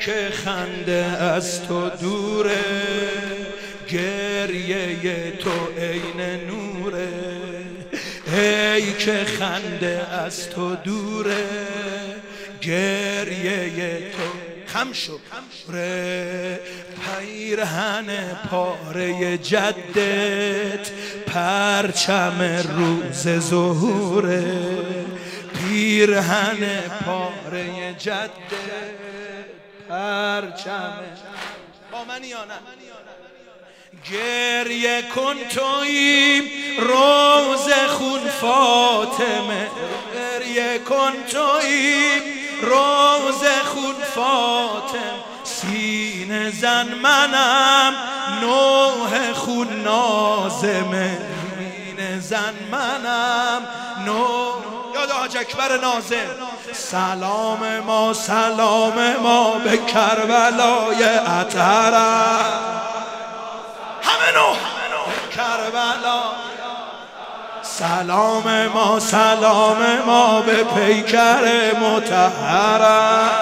که خنده از تو دوره، گریه تو عین نوره. ای که خنده از تو دوره، گریه تو خم شو پیرهن پاره جدت، پرچم روز ظهوره. پیرهن پاره جدت، پرچم با منی یا نه؟ گریه کن تویی روز خون فاطمه، گریه کن تویی روز خون فاطمه. سینه زن منم نوح خون نازمه، سینه زن منم نوح. یاد حاج اکبر ناظم. سلام ما به کربلای اطهرم، همه نوح کربلا. سلام ما به پیکر مطهرم.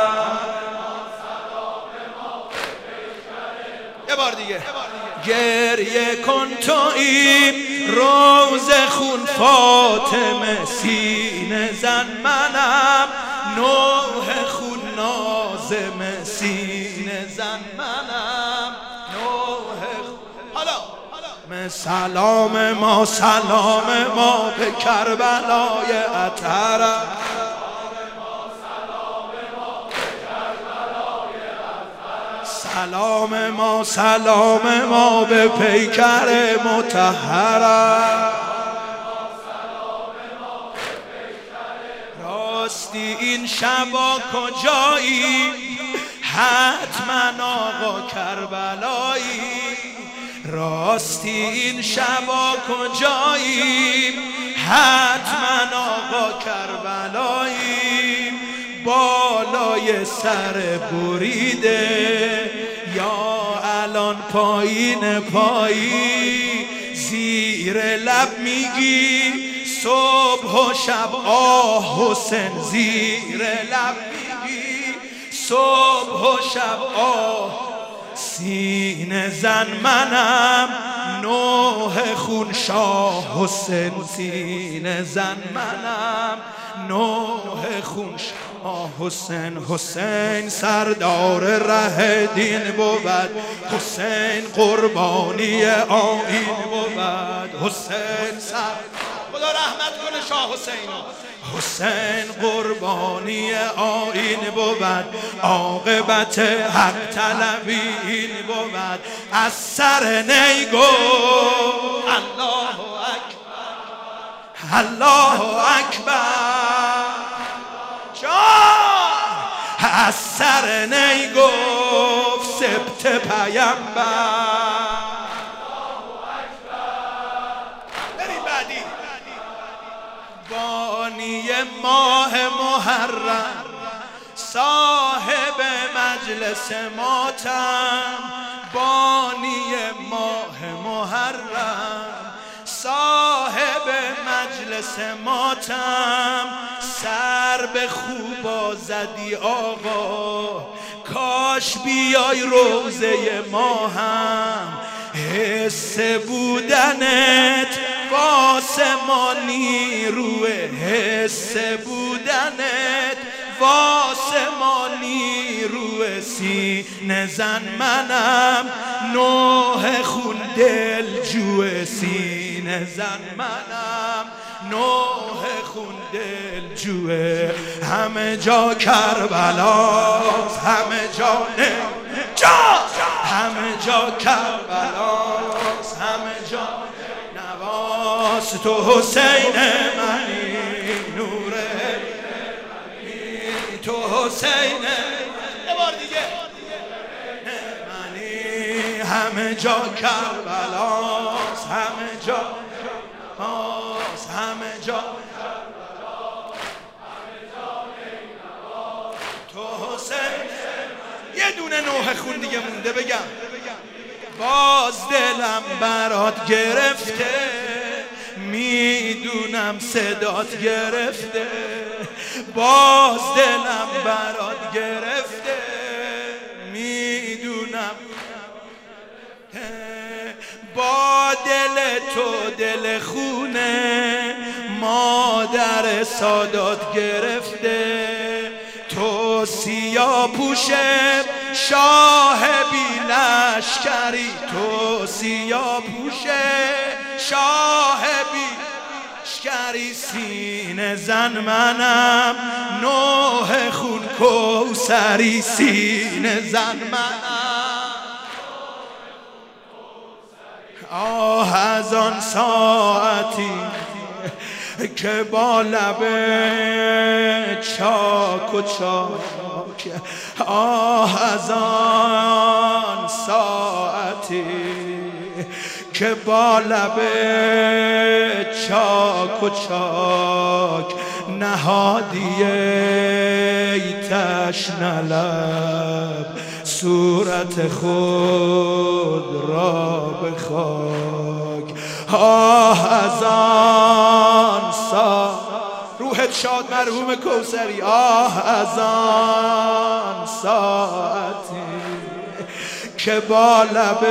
یه بار دیگه. گریه کن تویی روز خون فاطمه، سینه زن منم نوح خون نازمه، سینه زن منم نوح خون. حالا سلام ما به کربلای اطهرم. سلام ما به پیکر مطهرم. راستی این شبا کجایی؟ حتما آقا کربلایی. راستی این شبا کجایی؟ حتما آقا کربلایی. بالای سر بریده یا الان پایین پایی، زیر لب میگی صبح و شب آه حسین، زیر لب میگی صبح و شب آه. سینه زن منم نوح خون شاه حسین، سینه زن منم نوح خون شاه حسین. حسین سردار ره دین بود، حسین قربانی آیین بود. حسین خدا رحمت کنه شاه حسین. حسین قربانی آیین بود، عاقبت حق طلبی این بود. از سر نیگو الله اکبر، الله اکبر. جان از سر نیگفت سبت پیامبر. بانی ماه محرم، صاحب مجلس ماتم. بانی ماه محرم، صاحب مجلس ماتم. سر به خوبا زدی آقا، کاش بیای روزه ما هم. حس بودنت واسه ما نیروه، حس بودنت واسه ما نیروه. سینه زن منم نوح خون دل جوه، سینه زن منم نوح خون دل جوه. همه جا کربلاست، همه جا همه جا کربلاست، همه جا نواز. تو حسین منی نوره، تو حسین یه بار دیگه منی. همه جا کربلاست، همه جا نواز، همه جا تو حسین. یه دونه نوح خون دیگه مونده بگم. باز دلم برات گرفته، میدونم صدات گرفته. باز دلم برات گرفته، تو دل خونه مادر سادات گرفته. تو سیاه پوشه شاه بی لشکری، تو سیاه پوشه شاه بی لشکری. سینه زن منم نوح خون کوثری، سینه زن منم. آه از آن ساعتی که با لب چاک و چاک، آه از آن ساعتی که با لب چاک و چاک نهادی ای تشنه لب صورت خود را به خاک. آه از آن روحت شاد مرحوم کوثری. آه از آن ساعتی که با لب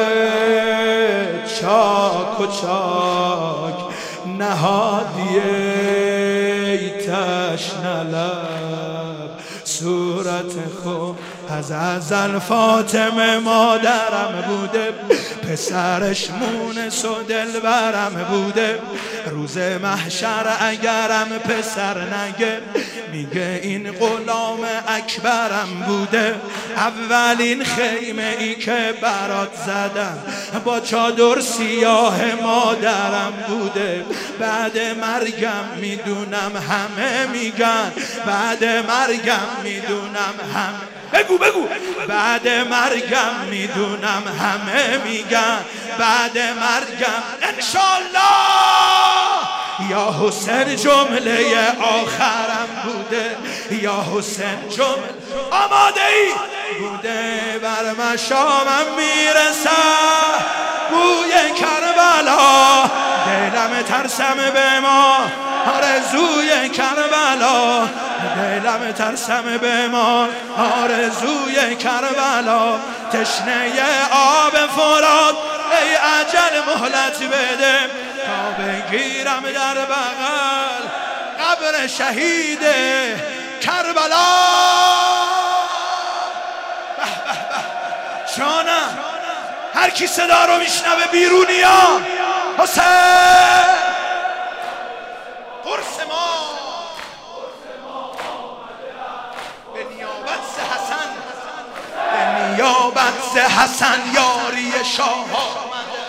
چاک و چاک نهادی ای تشنه لب صورت خود. از ازل فاطمه مادرم بوده، پسرش مونس و دلبرم بوده. روز محشر اگرم پسر نگه میگه این غلام اکبرم بوده. اولین خیمه ای که برات زدم با چادر سیاه مادرم بوده. بعد مرگم میدونم همه میگن، بعد مرگم میدونم همه، بگو بعد مرگم میدونم همه میگن، بعد مرگم انشالله یا حسین جمله آخرم بوده، یا حسین جمله آماده ای بوده. بر مشامم میرسه بوی کربلا، دلم ترسم به ما آرزوی کربلا، دلم ترسم به ما آرزوی کربلا. تشنه آب فرات ای اجل مهلت بده تا بگیرم در بغل قبر شهید کربلا. جانم هر کی صدا رو میشنوه بیرونیا حسین قرص ما به نیابت ز حسن، به نیابت ز حسن یاری شاه آمده.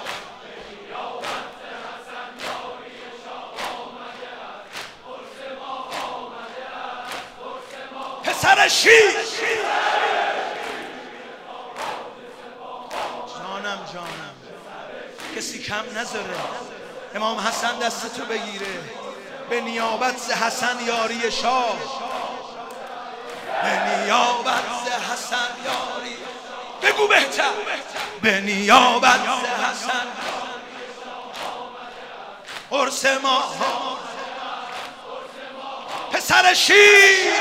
پسر شیر جانم کسی کم نذاره امام حسن دستتو بگیره. به نیابت ز حسن یاری شاه، به نیابت ز حسن یاری، بگو بهتر، به نیابت ز حسن قرص ما پسر شیر.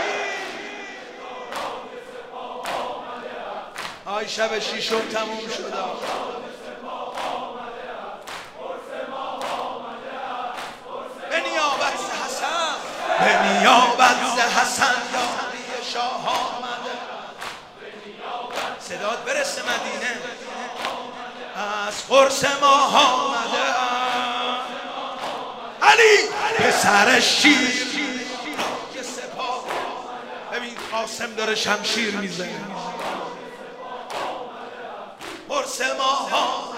آی شب شیشم تموم شد. به نیابت ز حسن، به نیابت ز حسن یاری شاه آمده. صدات برسه مدینه از قرص ما آمده. علی پسر شیر سپاه. ببین قاسم داره شمشیر میزنه. قرص ما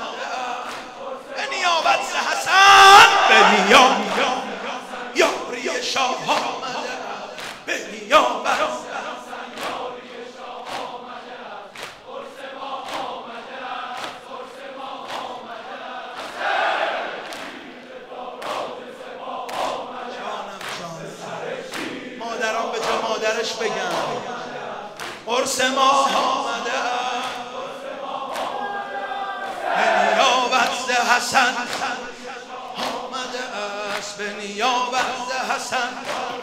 به نیابت ز حسن، به نیابت یاری شاه آمده، به نیابت ز حسن یاری شاه آمده. قرص ما آمده، قرص ما آمده. جانم مادران به جا مادرش بگن قرص ما آمده. به حسن آمده است، به نیابت ز حسن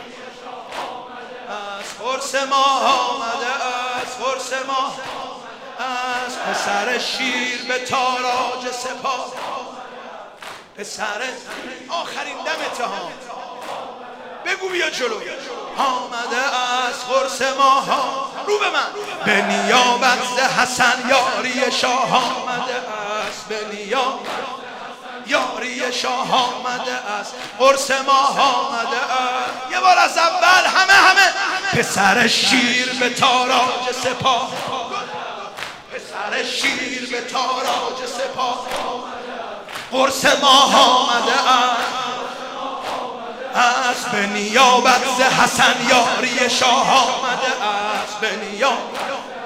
از قرص ما آمده است، قرص ما از پسر شیر به تاراج سپاه. پسر آخرین دمته ها بگو بیا جلو. آمده از قرص ماها رو به من به نیابت ز حسن یاری شاه آمده است، به نیابت یاری شاه آمده است، قرص ماه آمده است. یه بار از اول همه پسر شیر به تاراج سپاه، پسر شیر به تاراج سپاه قرص ماه آمده است، به نیابت ز حسن یاری شاه آمده است، به نیابت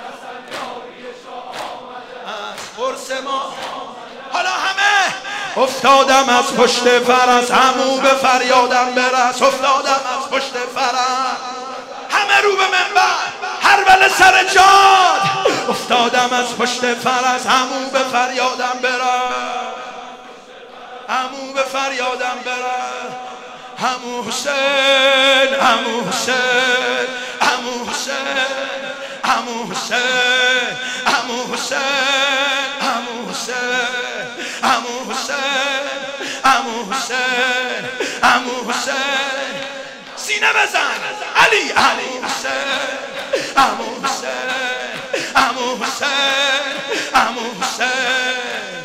از قرص ماه. حالا همه افتادم از پشت فرس، عمو به فریادم برس، افتادم از پشت فرس، همه رو به منبر هر بله سر جاد، افتادم از پشت فرس، عمو به فریادم برس، عمو به فریادم برس، عمو حسین، عمو حسین، عمو حسین، عمو حسین، عمو حسین، عمو حسین، عمو حسین، عمو حسین، عمو حسین، سینه بزن علی، عمو حسین، عمو حسین، عمو حسین، عمو حسین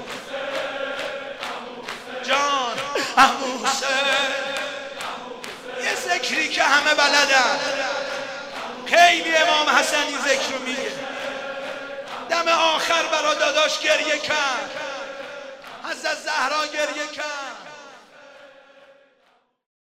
جان، عمو حسین. یه ذکری که همه بلدن، خیلی امام حسنی ذکر رو میگه. دم آخر برا داداش گریه کرد، حضرت زهرا گریه کرد.